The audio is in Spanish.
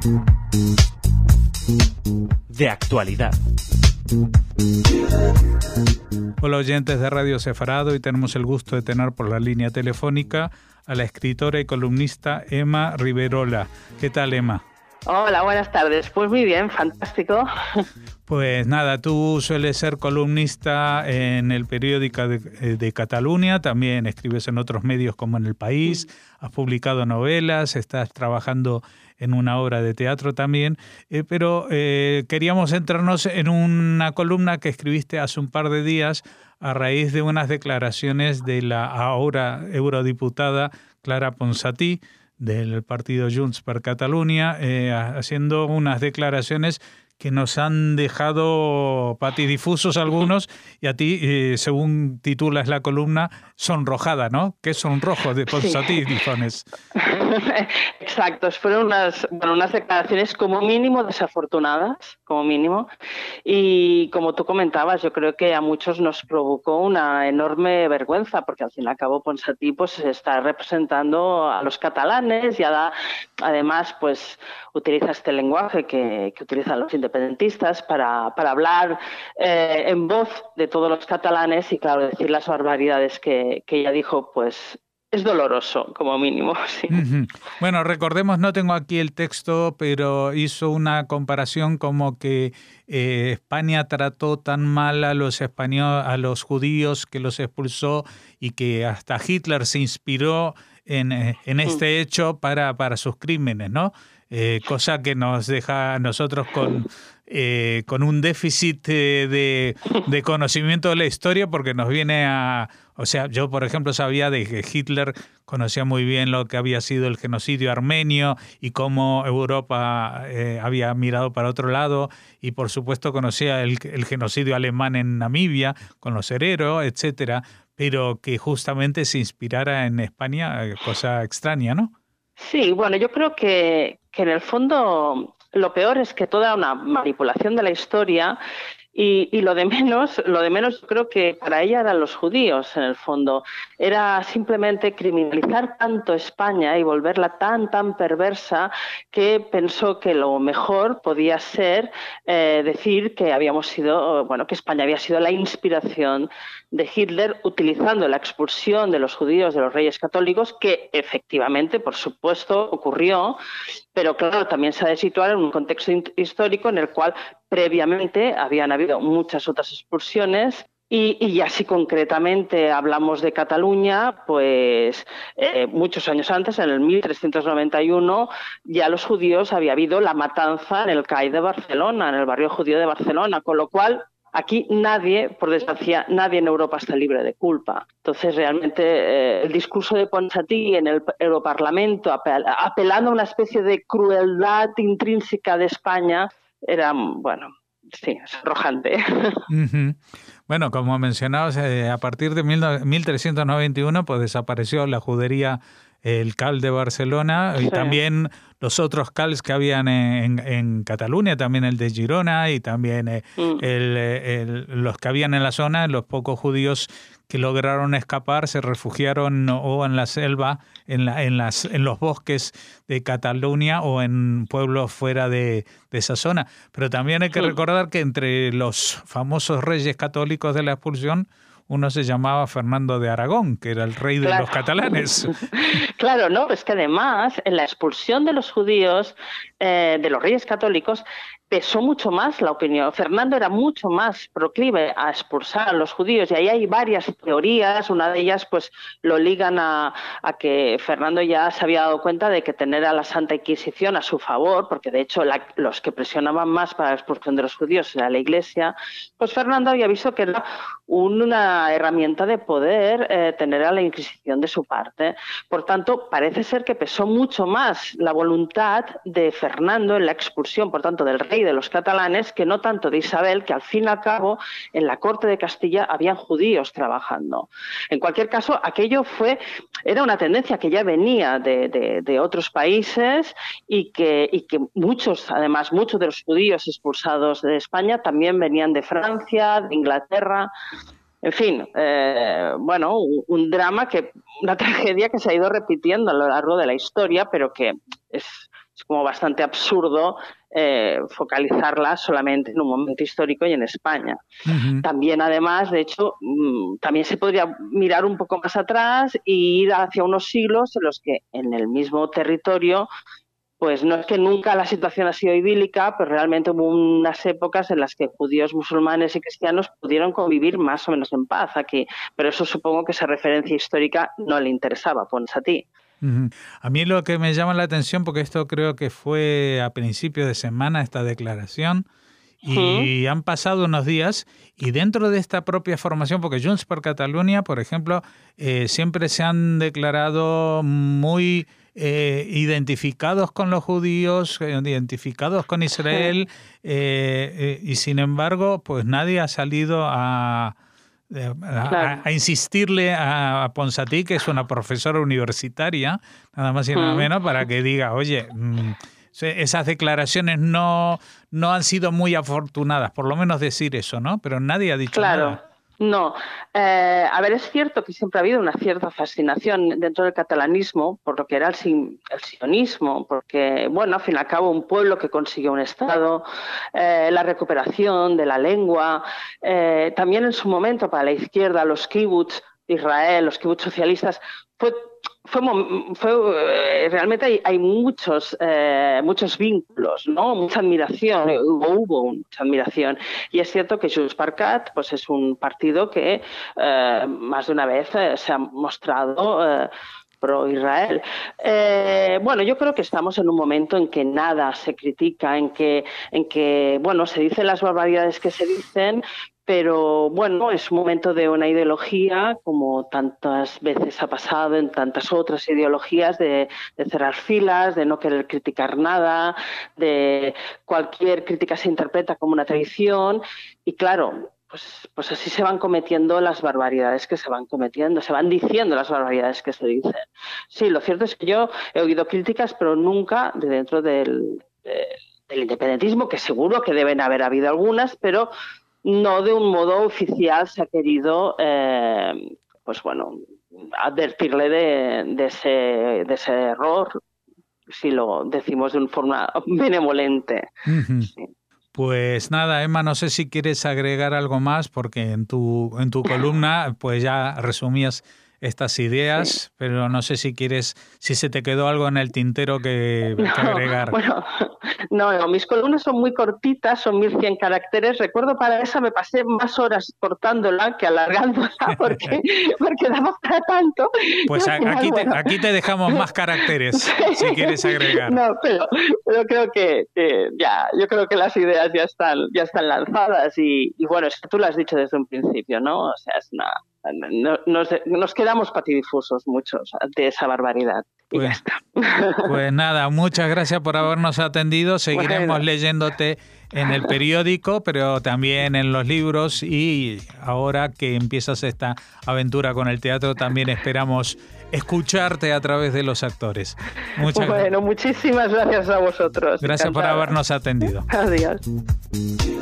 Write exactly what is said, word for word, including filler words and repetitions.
De actualidad. Hola oyentes de Radio Sefarado, y tenemos el gusto de tener por la línea telefónica a la escritora y columnista Emma Riverola. ¿Qué tal, Emma? Hola, buenas tardes. Pues muy bien, fantástico. Pues nada, tú sueles ser columnista en el periódico de, de Cataluña, también escribes en otros medios como en El País, has publicado novelas, estás trabajando en una obra de teatro también, eh, pero eh, queríamos centrarnos en una columna que escribiste hace un par de días a raíz de unas declaraciones de la ahora eurodiputada Clara Ponsatí, del partido Junts per Catalunya, eh, haciendo unas declaraciones que nos han dejado patidifusos algunos, y a ti, eh, según titulas la columna, sonrojada, ¿no? ¿Qué sonrojo de Ponsatí, sí. Difones? Exacto, fueron unas, bueno, unas declaraciones como mínimo desafortunadas, como mínimo, y como tú comentabas, yo creo que a muchos nos provocó una enorme vergüenza, porque al fin y al cabo Ponsatí pues está representando a los catalanes y da, además pues utiliza este lenguaje que, que utilizan los independentistas para, para hablar eh, en voz de todos los catalanes, y claro, decir las barbaridades que, que ella dijo, pues es doloroso, como mínimo. Sí. Uh-huh. Bueno, recordemos, no tengo aquí el texto, pero hizo una comparación como que eh, España trató tan mal a los españoles, a los judíos, que los expulsó, y que hasta Hitler se inspiró en, en este hecho para, para sus crímenes, ¿no? Eh, cosa que nos deja a nosotros con, eh, con un déficit eh, de, de conocimiento de la historia, porque nos viene a... O sea, yo, por ejemplo, sabía de que Hitler conocía muy bien lo que había sido el genocidio armenio y cómo Europa eh, había mirado para otro lado, y por supuesto conocía el, el genocidio alemán en Namibia con los hereros, etcétera, pero que justamente se inspirara en España, cosa extraña, ¿no? Sí, bueno, yo creo que, que en el fondo lo peor es que toda una manipulación de la historia, y, y lo de menos, lo de menos yo creo que para ella eran los judíos, en el fondo. Era simplemente criminalizar tanto España y volverla tan, tan perversa, que pensó que lo mejor podía ser eh, decir que habíamos sido, bueno, que España había sido la inspiración de Hitler, utilizando la expulsión de los judíos de los Reyes Católicos, que efectivamente, por supuesto, ocurrió, pero claro, también se ha de situar en un contexto histórico en el cual previamente habían habido muchas otras expulsiones. Y, y ya si concretamente hablamos de Cataluña, pues eh, muchos años antes, en el mil trescientos noventa y uno, ya los judíos había habido la matanza en el C A I de Barcelona, en el barrio judío de Barcelona, con lo cual aquí nadie, por desgracia, nadie en Europa está libre de culpa. Entonces, realmente, eh, el discurso de Ponsatí en el Europarlamento, apel- apelando a una especie de crueldad intrínseca de España, era, bueno, sí, es arrojante. Uh-huh. Bueno, como mencionabas, eh, a partir de mil trescientos noventa y uno pues desapareció la judería, el C A L de Barcelona, y sí. También los otros C A Ls que habían en, en Cataluña, también el de Girona, y también eh, mm. el, el, los que habían en la zona, los pocos judíos que lograron escapar se refugiaron o en la selva, en, la, en, las, en los bosques de Cataluña, o en pueblos fuera de, de esa zona. Pero también hay que sí. recordar que entre los famosos reyes católicos de la expulsión, uno se llamaba Fernando de Aragón, que era el rey de claro. los catalanes. Claro, no, es que además en la expulsión de los judíos, eh, de los reyes católicos, pesó mucho más la opinión. Fernando era mucho más proclive a expulsar a los judíos, y ahí hay varias teorías. Una de ellas pues lo ligan a, a que Fernando ya se había dado cuenta de que tener a la Santa Inquisición a su favor, porque de hecho la, los que presionaban más para la expulsión de los judíos era la Iglesia, pues Fernando había visto que era una herramienta de poder eh, tener a la Inquisición de su parte. Por tanto, parece ser que pesó mucho más la voluntad de Fernando en la expulsión, por tanto, del rey de los catalanes, que no tanto de Isabel, que al fin y al cabo en la corte de Castilla habían judíos trabajando. En cualquier caso, aquello fue, era una tendencia que ya venía de, de, de otros países, y que, y que muchos, además, muchos de los judíos expulsados de España también venían de Francia, de Inglaterra. En fin, eh, bueno, un, un drama, que una tragedia que se ha ido repitiendo a lo largo de la historia, pero que es es como bastante absurdo eh, focalizarla solamente en un momento histórico y en España. Uh-huh. También, además, de hecho, mmm, también se podría mirar un poco más atrás e ir hacia unos siglos en los que en el mismo territorio, pues no es que nunca la situación ha sido idílica, pero realmente hubo unas épocas en las que judíos, musulmanes y cristianos pudieron convivir más o menos en paz aquí. Pero eso supongo que esa referencia histórica no le interesaba, pones a ti. Uh-huh. A mí lo que me llama la atención, porque esto creo que fue a principios de semana, esta declaración, y uh-huh. han pasado unos días, y dentro de esta propia formación, porque Junts per Catalunya, por ejemplo, eh, siempre se han declarado muy... Eh, identificados con los judíos, identificados con Israel, eh, eh, y sin embargo, pues nadie ha salido a, a, claro. a, a insistirle a Ponsatí, que es una profesora universitaria, nada más y nada mm. menos, para que diga, oye, mmm, esas declaraciones no, no han sido muy afortunadas, por lo menos decir eso, ¿no? Pero nadie ha dicho claro. nada. No, eh, a ver, es cierto que siempre ha habido una cierta fascinación dentro del catalanismo por lo que era el, el sionismo, porque, bueno, al fin y al cabo, un pueblo que consiguió un Estado, eh, la recuperación de la lengua, eh, también en su momento para la izquierda, los kibbutz de Israel, los kibbutz socialistas, fue... Fue, fue realmente hay, hay muchos eh, muchos vínculos, ¿no? Mucha admiración, hubo, hubo mucha admiración, y es cierto que Junts per Cat pues es un partido que eh, más de una vez eh, se ha mostrado eh, pro Israel. Eh, bueno, yo creo que estamos en un momento en que nada se critica, en que en que bueno, se dicen las barbaridades que se dicen. Pero bueno, es un momento de una ideología, como tantas veces ha pasado en tantas otras ideologías, de, de cerrar filas, de no querer criticar nada, de cualquier crítica se interpreta como una traición. Y claro, pues, pues así se van cometiendo las barbaridades que se van cometiendo, se van diciendo las barbaridades que se dicen. Sí, lo cierto es que yo he oído críticas, pero nunca de dentro del, de, del independentismo, que seguro que deben haber habido algunas, pero... no de un modo oficial se ha querido, eh, pues bueno, advertirle de, de, ese, de ese error, si lo decimos de una forma benevolente. Uh-huh. Sí. Pues nada, Emma, no sé si quieres agregar algo más, porque en tu, en tu columna pues ya resumías estas ideas, sí. Pero no sé si quieres, si se te quedó algo en el tintero que, no, que agregar. Bueno, no, no, mis columnas son muy cortitas, son mil cien caracteres. Recuerdo para esa me pasé más horas cortándola que alargándola porque, porque daba para tanto. Pues a, final, aquí, te, bueno. aquí te dejamos más caracteres, si quieres agregar. No, pero, pero creo que, que ya, yo creo que las ideas ya están, ya están lanzadas y, y bueno, es que tú lo has dicho desde un principio, ¿no? O sea, es una... Nos, nos quedamos patidifusos muchos ante esa barbaridad. Y pues, ya está. Pues nada, muchas gracias por habernos atendido. Seguiremos bueno. leyéndote en el periódico, pero también en los libros, y ahora que empiezas esta aventura con el teatro, también esperamos escucharte a través de los actores. Muchas bueno, muchísimas gracias a vosotros. Gracias Encantada. Por habernos atendido. Adiós.